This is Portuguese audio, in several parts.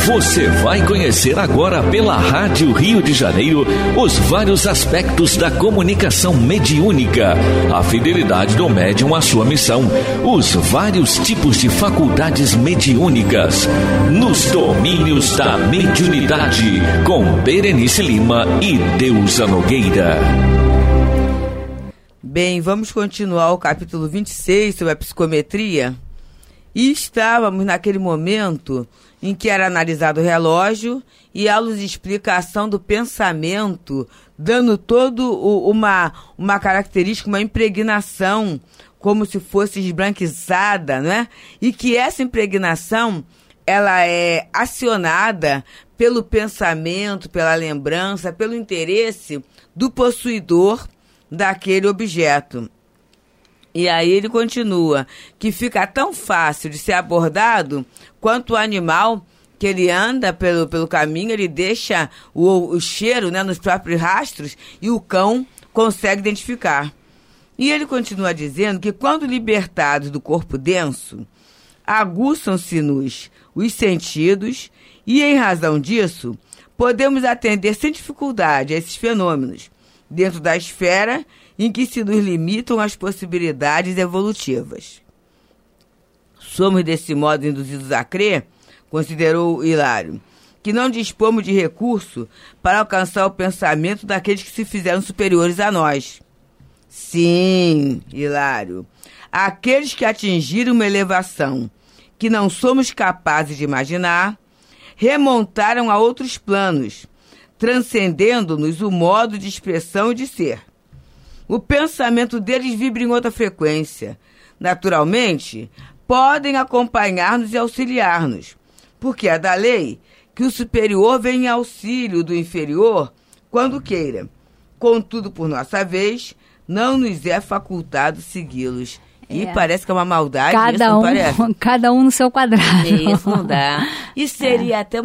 Você vai conhecer agora pela Rádio Rio de Janeiro os vários aspectos da comunicação mediúnica, a fidelidade do médium à sua missão, os vários tipos de faculdades mediúnicas, nos domínios da mediunidade, com Berenice Lima e Deusa Nogueira. Bem, vamos continuar o capítulo 26 sobre a psicometria. E estávamos naquele momento em que era analisado o relógio e a luz de explicação do pensamento, dando uma característica, uma impregnação, como se fosse esbranquiçada, né? E que essa impregnação, ela é acionada pelo pensamento, pela lembrança, pelo interesse do possuidor daquele objeto. E aí ele continua, que fica tão fácil de ser abordado quanto o animal que ele anda pelo caminho, ele deixa o cheiro, né, nos próprios rastros e o cão consegue identificar. E ele continua dizendo que quando libertados do corpo denso, aguçam-se-nos os sentidos e, em razão disso, podemos atender sem dificuldade a esses fenômenos, dentro da esfera em que se nos limitam as possibilidades evolutivas. Somos desse modo induzidos a crer, considerou Hilário, que não dispomos de recurso para alcançar o pensamento daqueles que se fizeram superiores a nós. Sim, Hilário, aqueles que atingiram uma elevação que não somos capazes de imaginar, remontaram a outros planos, transcendendo-nos o modo de expressão e de ser. O pensamento deles vibra em outra frequência. Naturalmente, podem acompanhar-nos e auxiliar-nos, porque é da lei que o superior vem em auxílio do inferior quando queira. Contudo, por nossa vez, não nos é facultado segui-los. E parece que é uma maldade, cada isso não um, parece? Cada um no seu quadrado. Isso não dá. E seria até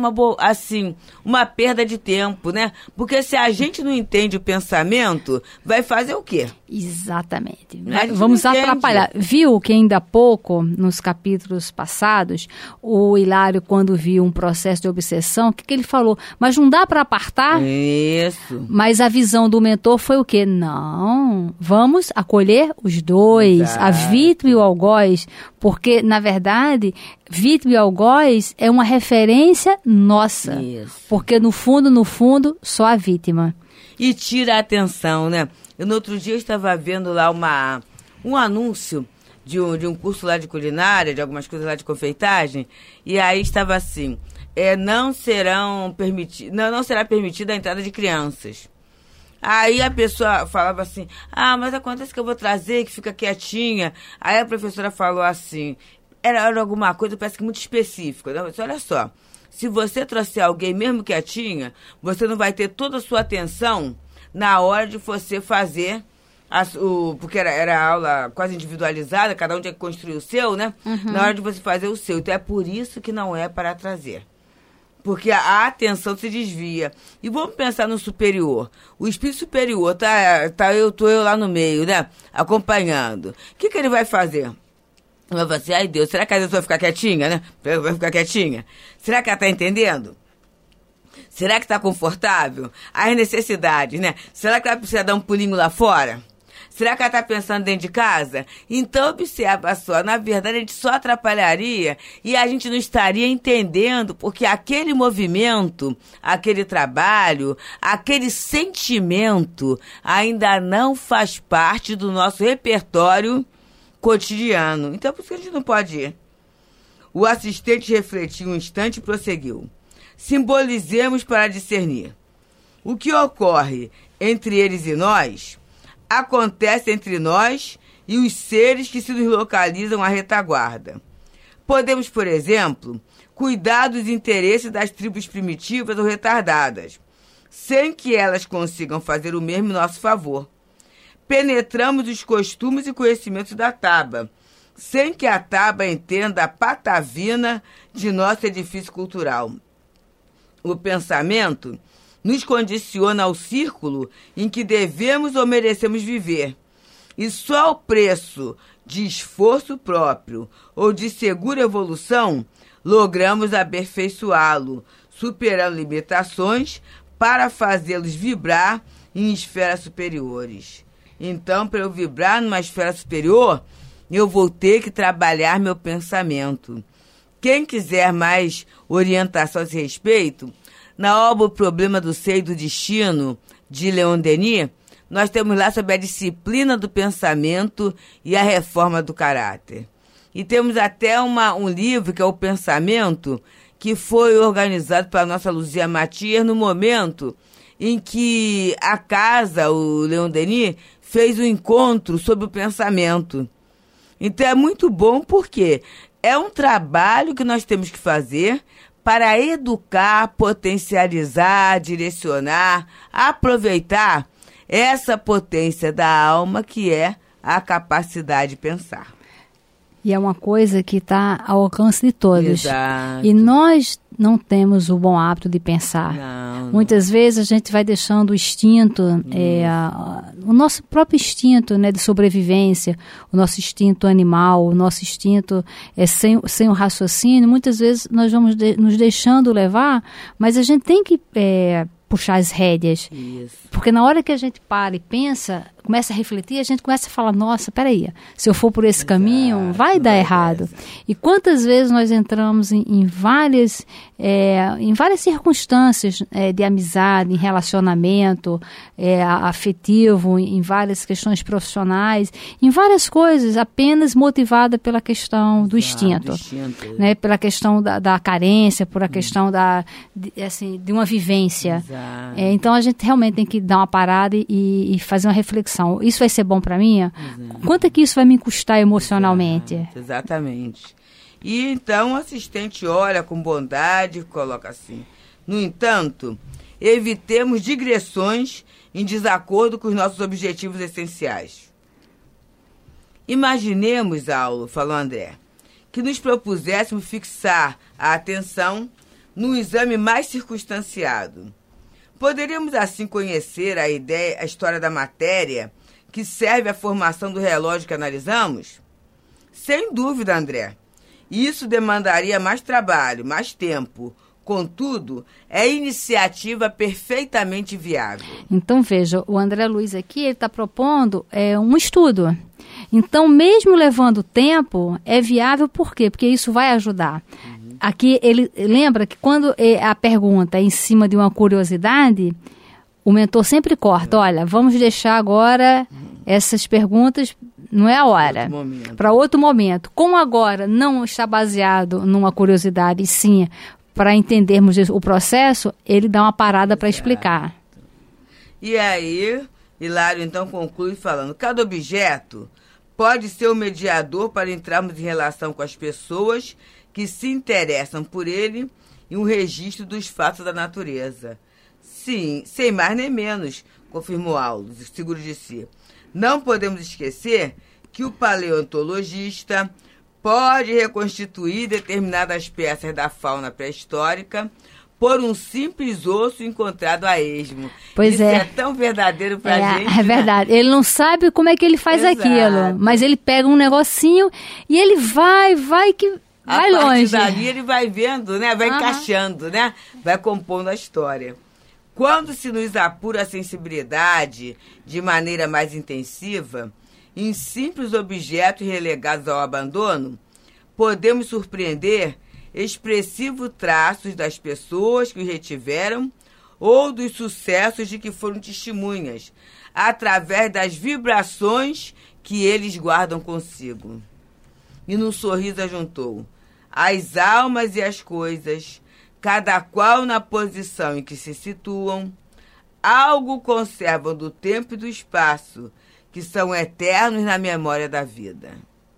uma perda de tempo, né? Porque se a gente não entende o pensamento, vai fazer o quê? Exatamente. Vamos atrapalhar. Viu que ainda há pouco, nos capítulos passados, o Hilário, quando viu um processo de obsessão, o que ele falou? Mas não dá para apartar? Isso. Mas a visão do mentor foi o quê? Não, vamos acolher os dois, Exato. A vítima e o algoz, porque, na verdade, vítima e algoz é uma referência nossa. Isso. Porque, no fundo, só a vítima. E tira a atenção, né? Eu, no outro dia, eu estava vendo lá um anúncio de um curso lá de culinária, de algumas coisas lá de confeitagem, e aí estava assim, não será permitida a entrada de crianças. Aí a pessoa falava assim, mas acontece que eu vou trazer, que fica quietinha. Aí a professora falou assim, era alguma coisa, parece que muito específica. Não, olha só, se você trouxer alguém mesmo quietinha, você não vai ter toda a sua atenção na hora de você fazer, porque era aula quase individualizada, cada um tinha que construir o seu, né? Uhum. Na hora de você fazer o seu. Então é por isso que não é para trazer. Porque a atenção se desvia. E vamos pensar no superior. O espírito superior, tô eu lá no meio, né? Acompanhando. O que ele vai fazer? Vai falar assim, ai Deus, será que a pessoa vai ficar quietinha, né? Vai ficar quietinha? Será que ela está entendendo? Será que está confortável? As necessidades, né? Será que ela precisa dar um pulinho lá fora? Será que ela está pensando dentro de casa? Então, observa só, na verdade a gente só atrapalharia e a gente não estaria entendendo, porque aquele movimento, aquele trabalho, aquele sentimento ainda não faz parte do nosso repertório cotidiano. Então, por isso que a gente não pode ir. O assistente refletiu um instante e prosseguiu. Simbolizemos para discernir. O que ocorre entre eles e nós acontece entre nós e os seres que se nos localizam à retaguarda. Podemos, por exemplo, cuidar dos interesses das tribos primitivas ou retardadas, sem que elas consigam fazer o mesmo em nosso favor. Penetramos os costumes e conhecimentos da Taba, sem que a Taba entenda a patavina de nosso edifício cultural. O pensamento nos condiciona ao círculo em que devemos ou merecemos viver. E só o preço de esforço próprio ou de segura evolução, logramos aperfeiçoá-lo, superando limitações para fazê-los vibrar em esferas superiores. Então, para eu vibrar numa esfera superior, eu vou ter que trabalhar meu pensamento. Quem quiser mais orientação a esse respeito, na obra O Problema do Ser e do Destino, de Leon Denis, nós temos lá sobre a disciplina do pensamento e a reforma do caráter. E temos até um livro, que é O Pensamento, que foi organizado pela nossa Luzia Matias no momento em que a casa, o Leon Denis, fez um encontro sobre o pensamento. Então é muito bom porque é um trabalho que nós temos que fazer para educar, potencializar, direcionar, aproveitar essa potência da alma que é a capacidade de pensar. E é uma coisa que está ao alcance de todos. Exato. E nós não temos o bom hábito de pensar. Não. Muitas vezes a gente vai deixando o instinto, o nosso próprio instinto, né, de sobrevivência, o nosso instinto animal, o nosso instinto sem o raciocínio. Muitas vezes nós vamos nos deixando levar, mas a gente tem que puxar as rédeas. Isso. Porque na hora que a gente para e pensa, começa a refletir, a gente começa a falar, nossa, peraí, se eu for por esse caminho, vai dar errado. E quantas vezes nós entramos em várias circunstâncias de amizade, em relacionamento afetivo, em várias questões profissionais, em várias coisas, apenas motivada pela questão do instinto. Né? Pela questão da carência, por a questão de uma vivência. Então a gente realmente tem que dar uma parada e fazer uma reflexão. Isso vai ser bom para mim? Quanto é que isso vai me custar emocionalmente? Exatamente. E então o assistente olha com bondade e coloca assim: no entanto, evitemos digressões em desacordo com os nossos objetivos essenciais. Imaginemos, Aulo, falou André, que nos propuséssemos fixar a atenção num exame mais circunstanciado. Poderíamos assim conhecer a história da matéria que serve à formação do relógio que analisamos? Sem dúvida, André. Isso demandaria mais trabalho, mais tempo. Contudo, é iniciativa perfeitamente viável. Então, veja, o André Luiz aqui está propondo um estudo. Então, mesmo levando tempo, é viável por quê? Porque isso vai ajudar. Aqui ele lembra que quando a pergunta é em cima de uma curiosidade, o mentor sempre corta. Olha, vamos deixar agora essas perguntas, não é a hora, para outro momento. Como agora não está baseado numa curiosidade, e sim para entendermos o processo, ele dá uma parada para explicar. E aí, Hilário então conclui falando: cada objeto pode ser o mediador para entrarmos em relação com as pessoas que se interessam por ele e um registro dos fatos da natureza. Sim, sem mais nem menos, confirmou Aulo, seguro de si. Não podemos esquecer que o paleontologista pode reconstituir determinadas peças da fauna pré-histórica por um simples osso encontrado a esmo. Pois Isso é tão verdadeiro pra gente. É verdade. Ele não sabe como é que ele faz aquilo, mas ele pega um negocinho e ele vai que vai longe. A partir dali ele vai vendo, né? Vai encaixando, né? Vai compondo a história. Quando se nos apura a sensibilidade de maneira mais intensiva, em simples objetos relegados ao abandono, podemos surpreender expressivos traços das pessoas que os retiveram ou dos sucessos de que foram testemunhas, através das vibrações que eles guardam consigo. E num sorriso ajuntou: as almas e as coisas, cada qual na posição em que se situam, algo conservam do tempo e do espaço, que são eternos na memória da vida.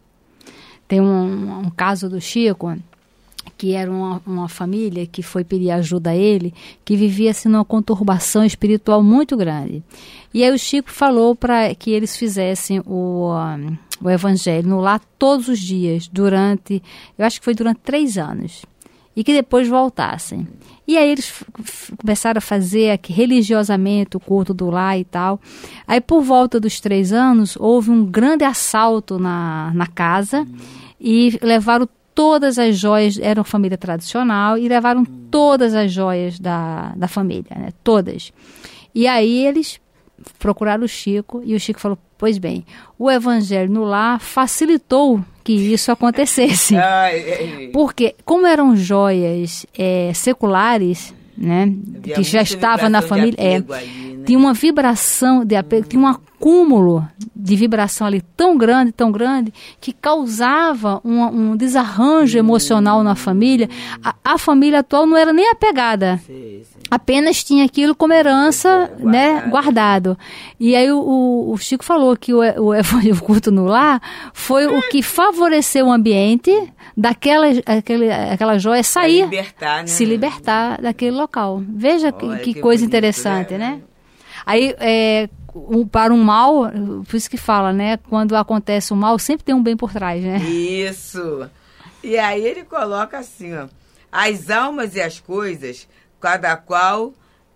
Tem um caso do Chico, que era uma família que foi pedir ajuda a ele, que vivia assim, numa conturbação espiritual muito grande. E aí o Chico falou para que eles fizessem o evangelho no lar todos os dias, eu acho que foi durante 3 anos. e que depois voltassem. E aí eles começaram a fazer aqui, religiosamente o culto do lar e tal. Aí por volta dos 3 anos, houve um grande assalto na casa e levaram todas as joias, era uma família tradicional, e levaram todas as joias da família, né? Todas. E aí eles procuraram o Chico, e o Chico falou, pois bem, o evangelho no lar facilitou que isso acontecesse. Porque, como eram joias seculares, né, que já estava na família, ali, né? Tinha uma vibração de apego, tinha um acúmulo de vibração ali tão grande, que causava um desarranjo emocional na família. A família atual não era nem apegada. Sim. Apenas tinha aquilo como herança, né, guardado. E aí o Chico falou que o culto no lar foi o que favoreceu o ambiente daquela joia sair, se libertar daquele local. Veja que coisa bonito, interessante, né? Aí, para um mal, por isso que fala, né? Quando acontece o mal, sempre tem um bem por trás, né? Isso. E aí ele coloca assim, ó, as almas e as coisas, cada qual,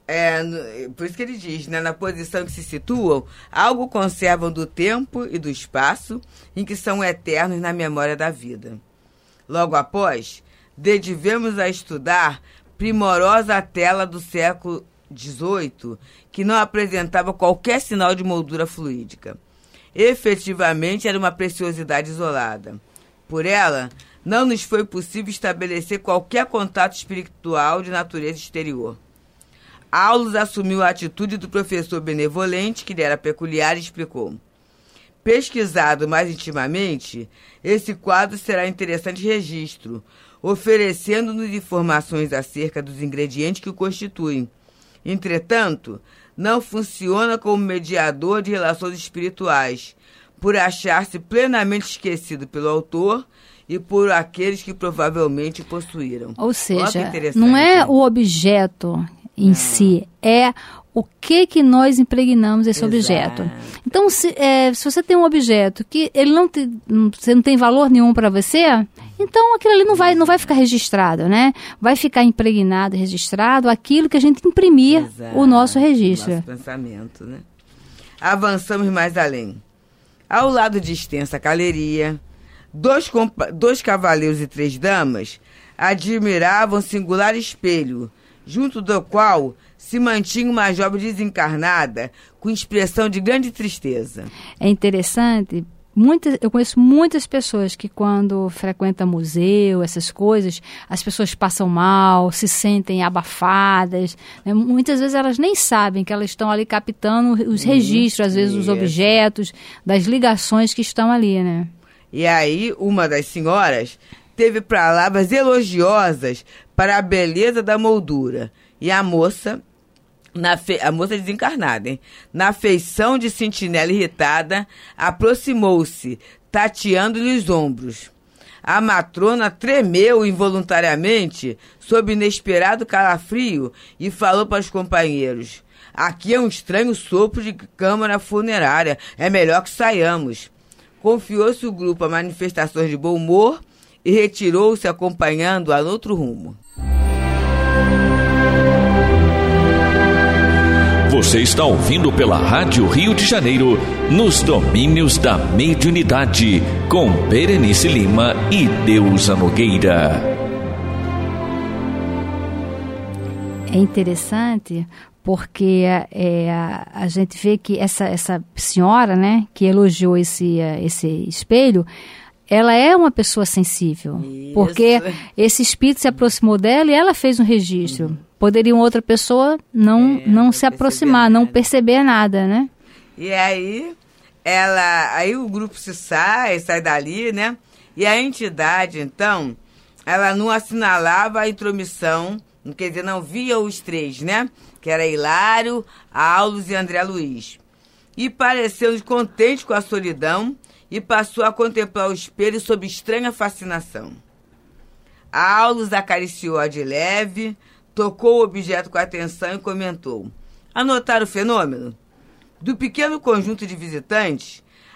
por isso que ele diz, né, na posição que se situam, algo conservam do tempo e do espaço, em que são eternos na memória da vida. Logo após, dedivemos a estudar primorosa tela do século XVIII, que não apresentava qualquer sinal de moldura fluídica. Efetivamente, era uma preciosidade isolada. Por ela, não nos foi possível estabelecer qualquer contato espiritual de natureza exterior. Aulus assumiu a atitude do professor benevolente, que lhe era peculiar, e explicou. Pesquisado mais intimamente, esse quadro será interessante registro, oferecendo-nos informações acerca dos ingredientes que o constituem. Entretanto, não funciona como mediador de relações espirituais, por achar-se plenamente esquecido pelo autor e por aqueles que provavelmente o possuíram. Ou seja, não é o objeto em si, é o que nós impregnamos esse objeto. Então, se você tem um objeto que ele você não tem valor nenhum para você, então aquilo ali não vai ficar registrado, né? Vai ficar impregnado, registrado, aquilo que a gente imprimir o nosso registro. Nosso pensamento, né? Avançamos mais além. Ao lado de extensa galeria, dois cavaleiros e 3 damas admiravam singular espelho, junto do qual se mantinha uma jovem desencarnada com expressão de grande tristeza. É interessante, eu conheço muitas pessoas que quando frequentam museu, essas coisas, as pessoas passam mal, se sentem abafadas, né? Muitas vezes elas nem sabem que elas estão ali captando os registros, às vezes os objetos, das ligações que estão ali, né? E aí, uma das senhoras teve palavras elogiosas para a beleza da moldura. E a moça desencarnada, hein? Na feição de sentinela irritada, aproximou-se, tateando-lhe os ombros. A matrona tremeu involuntariamente, sob inesperado calafrio, e falou para os companheiros: aqui é um estranho sopro de câmara funerária, é melhor que saiamos. Confiou-se o grupo a manifestações de bom humor e retirou-se acompanhando-a no outro rumo. Você está ouvindo pela Rádio Rio de Janeiro, nos domínios da mediunidade, com Berenice Lima e Deusa Nogueira. É interessante porque a gente vê que essa senhora, né, que elogiou esse espelho, ela é uma pessoa sensível. Isso. Porque esse espírito se aproximou dela e ela fez um registro. Poderia outra pessoa não se aproximar, não perceber nada, né? E aí, aí o grupo sai dali, né? E a entidade, então, ela não assinalava a intromissão, quer dizer, não via os 3, né? Que era Hilário, Aulus e André Luiz. E pareceu contente com a solidão e passou a contemplar o espelho sob estranha fascinação. Aulus acariciou-a de leve, tocou o objeto com atenção e comentou: anotaram o fenômeno? Do pequeno conjunto de visitantes,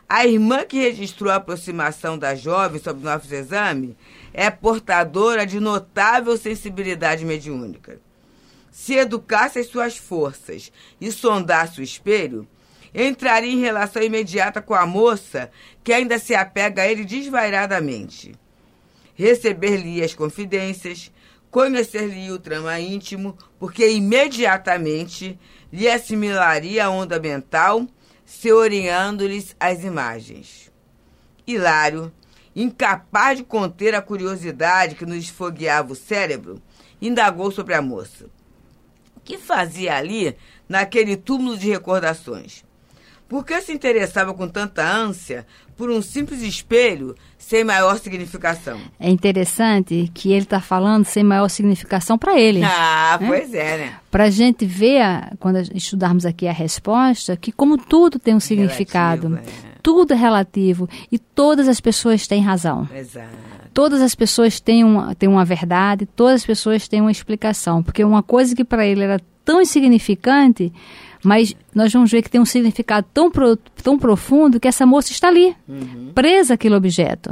A irmã que registrou a aproximação da jovem sob novos exames é portadora de notável sensibilidade mediúnica. Se educasse as suas forças e sondasse o espelho, entraria em relação imediata com a moça que ainda se apega a ele desvairadamente. Receber-lhe as confidências, conhecer-lhe o trama íntimo, porque imediatamente lhe assimilaria a onda mental, se orientando-lhes as imagens. Hilário, incapaz de conter a curiosidade que nos esfogueava o cérebro, indagou sobre a moça. O que fazia ali, naquele túmulo de recordações? Por que se interessava com tanta ânsia por um simples espelho sem maior significação? É interessante que ele está falando sem maior significação para ele. Ah, pois é, né? Para a gente ver, quando estudarmos aqui a resposta, que como tudo tem um significado, tudo é relativo e todas as pessoas têm razão. Exato. Todas as pessoas têm uma verdade, todas as pessoas têm uma explicação. Porque uma coisa que para ele era tão insignificante, mas nós vamos ver que tem um significado tão profundo que essa moça está ali, presa àquele objeto.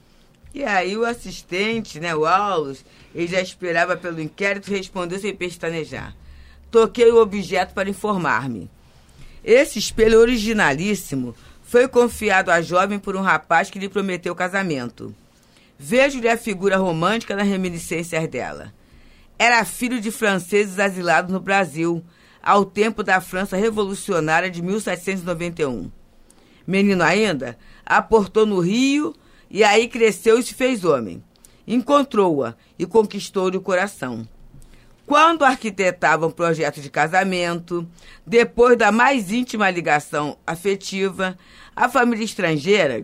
E aí o assistente, né, o Aulus, ele já esperava pelo inquérito e respondeu sem pestanejar. Toquei o objeto para informar-me. Esse espelho originalíssimo foi confiado à jovem por um rapaz que lhe prometeu casamento. Vejo-lhe a figura romântica nas reminiscências dela. Era filho de franceses asilados no Brasil, ao tempo da França revolucionária de 1791. Menino ainda, aportou no Rio e aí cresceu e se fez homem. Encontrou-a e conquistou-lhe o coração. Quando arquitetava um projeto de casamento, depois da mais íntima ligação afetiva, a família estrangeira,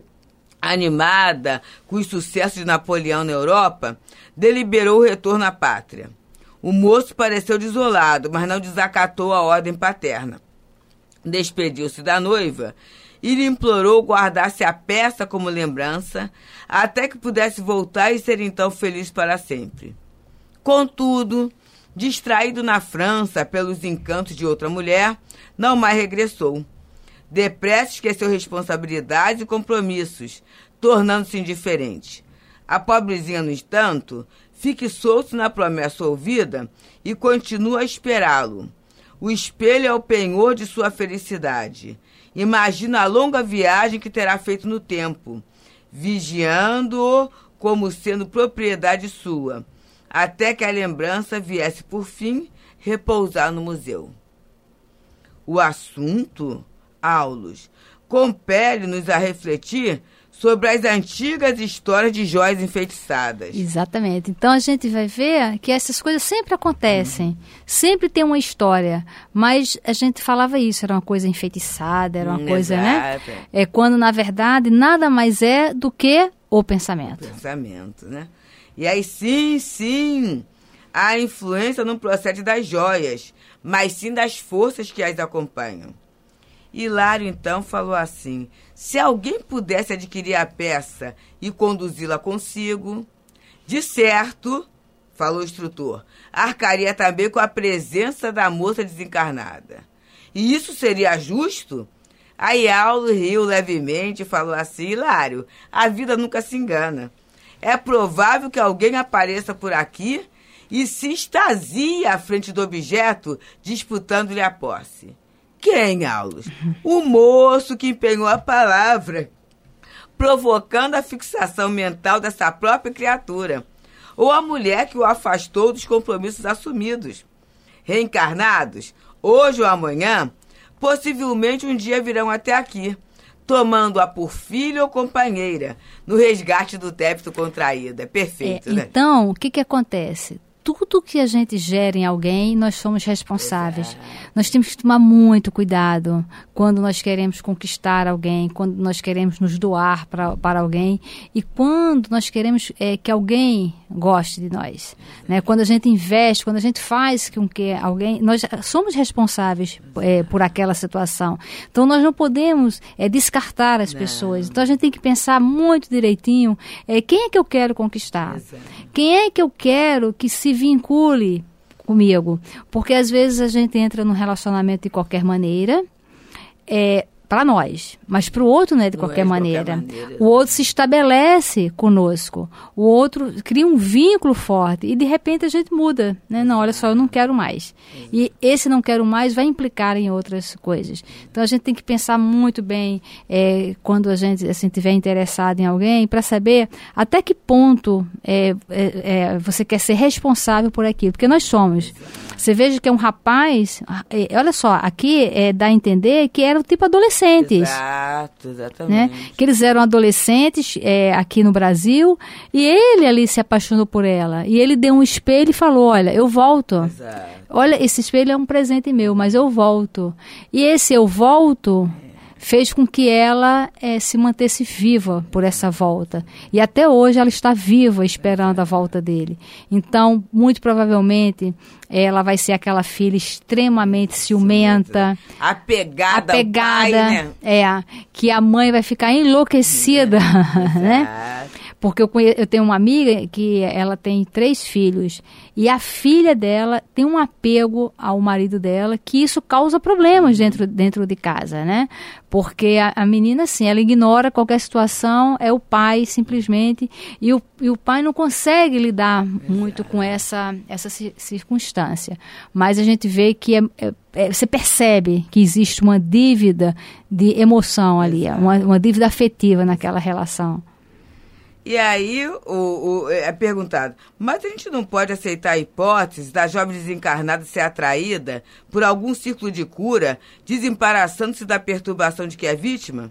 animada com os sucessos de Napoleão na Europa, deliberou o retorno à pátria. O moço pareceu desolado, mas não desacatou a ordem paterna. Despediu-se da noiva e lhe implorou guardasse a peça como lembrança, até que pudesse voltar e ser então feliz para sempre. Contudo, distraído na França pelos encantos de outra mulher, não mais regressou. Depressa esqueceu responsabilidades e compromissos, tornando-se indiferente. A pobrezinha, no entanto, fixou-se na promessa ouvida e continua a esperá-lo. O espelho é o penhor de sua felicidade. Imagina a longa viagem que terá feito no tempo, vigiando-o como sendo propriedade sua, até que a lembrança viesse, por fim, repousar no museu. O assunto, Aulus, compele-nos a refletir sobre as antigas histórias de joias enfeitiçadas. Exatamente. Então a gente vai ver que essas coisas sempre acontecem. Sempre tem uma história. Mas a gente falava isso, era uma coisa enfeitiçada, era uma coisa, né? É quando, na verdade, nada mais é do que o pensamento. O pensamento, né? E aí, sim, a influência não procede das joias, mas sim das forças que as acompanham. Hilário, então, falou assim: se alguém pudesse adquirir a peça e conduzi-la consigo, de certo, falou o instrutor, arcaria também com a presença da moça desencarnada. E isso seria justo? Aí Aulus riu levemente e falou assim: Hilário, a vida nunca se engana. É provável que alguém apareça por aqui e se extasie à frente do objeto, disputando-lhe a posse. Quem, Aulus? O moço que empenhou a palavra, provocando a fixação mental dessa própria criatura, ou a mulher que o afastou dos compromissos assumidos. Reencarnados, hoje ou amanhã, possivelmente um dia virão até aqui, tomando-a por filha ou companheira, no resgate do débito contraído. É perfeito, né? Então, o que acontece? Tudo que a gente gera em alguém, nós somos responsáveis. Nós temos que tomar muito cuidado quando nós queremos conquistar alguém, quando nós queremos nos doar para alguém e quando nós queremos que alguém goste de nós. Né? Quando a gente investe, quando a gente faz com que alguém... Nós somos responsáveis por aquela situação. Então, nós não podemos descartar as pessoas. Então, a gente tem que pensar muito direitinho quem é que eu quero conquistar? Quem é que eu quero que se vincule comigo? Porque às vezes a gente entra num relacionamento de qualquer maneira, para nós, mas para o outro não é de qualquer maneira. O outro se estabelece conosco, o outro cria um vínculo forte e de repente a gente muda, né? Não, olha só, eu não quero mais. E esse não quero mais vai implicar em outras coisas. Então a gente tem que pensar muito bem quando a gente assim, estiver interessado em alguém, para saber até que ponto você quer ser responsável por aquilo, porque nós somos. Você veja que é um rapaz, olha só, aqui dá a entender que era o tipo adolescentes. Exato, exatamente. Né? Que eles eram adolescentes aqui no Brasil e ele ali se apaixonou por ela. E ele deu um espelho e falou, olha, eu volto. Exato. Olha, esse espelho é um presente meu, mas eu volto. E esse eu volto fez com que ela se mantesse viva por essa volta. E até hoje ela está viva esperando a volta dele. Então, muito provavelmente, ela vai ser aquela filha extremamente ciumenta. Apegada ao pai, né? Que a mãe vai ficar enlouquecida, né? Porque eu tenho uma amiga que ela tem 3 filhos e a filha dela tem um apego ao marido dela que isso causa problemas dentro de casa, né? Porque a menina, assim, ela ignora qualquer situação, é o pai simplesmente, e o pai não consegue lidar muito com essa circunstância. Mas a gente vê que você percebe que existe uma dívida de emoção ali, uma dívida afetiva naquela relação. E aí é perguntado, mas a gente não pode aceitar a hipótese da jovem desencarnada ser atraída por algum círculo de cura, desembaraçando-se da perturbação de que é vítima?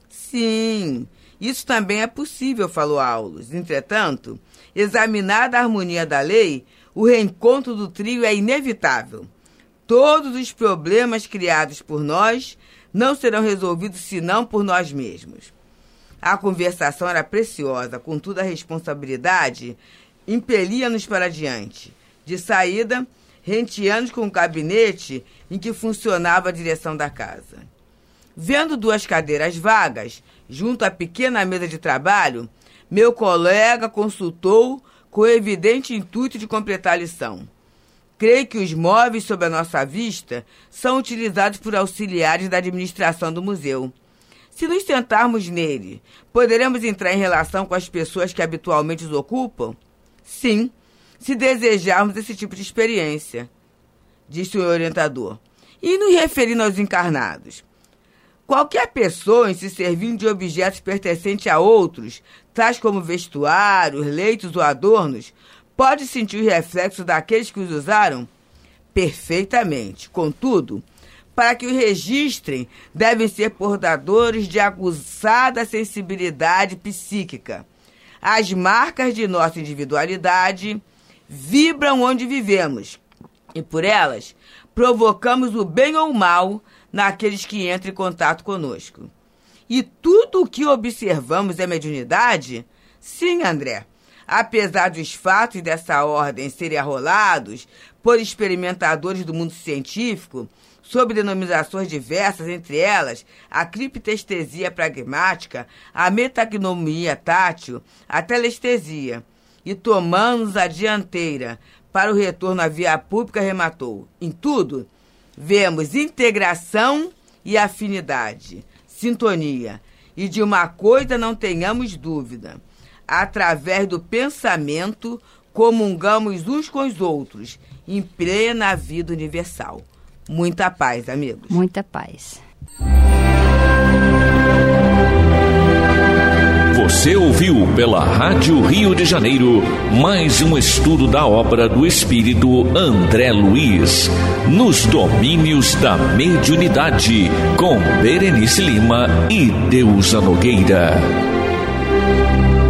Sim, isso também é possível, falou Aulus. Entretanto, examinada a harmonia da lei, o reencontro do trio é inevitável. Todos os problemas criados por nós não serão resolvidos senão por nós mesmos. A conversação era preciosa, contudo a responsabilidade impelia-nos para diante. De saída, renteando com o gabinete em que funcionava a direção da casa. Vendo 2 cadeiras vagas, junto à pequena mesa de trabalho, meu colega consultou com evidente intuito de completar a lição. Creio que os móveis sob a nossa vista são utilizados por auxiliares da administração do museu. Se nos sentarmos nele, poderemos entrar em relação com as pessoas que habitualmente os ocupam? Sim, se desejarmos esse tipo de experiência, disse o orientador. E nos referindo aos encarnados? Qualquer pessoa, em se servindo de objetos pertencentes a outros, tais como vestuários, leitos ou adornos, pode sentir os reflexos daqueles que os usaram? Perfeitamente. Contudo, para que os registrem, devem ser portadores de aguçada sensibilidade psíquica. As marcas de nossa individualidade vibram onde vivemos, e por elas provocamos o bem ou o mal naqueles que entram em contato conosco. E tudo o que observamos é mediunidade? Sim, André. Apesar dos fatos dessa ordem serem arrolados por experimentadores do mundo científico, sob denominações diversas, entre elas a criptestesia pragmática, a metagnomia tátil, a telestesia, e tomamos a dianteira para o retorno à via pública, rematou. Em tudo, vemos integração e afinidade, sintonia, e de uma coisa não tenhamos dúvida: através do pensamento comungamos uns com os outros, em plena vida universal. Muita paz, amigos. Muita paz. Você ouviu pela Rádio Rio de Janeiro mais um estudo da obra do espírito André Luiz, Nos Domínios da Mediunidade, com Berenice Lima e Deusa Nogueira.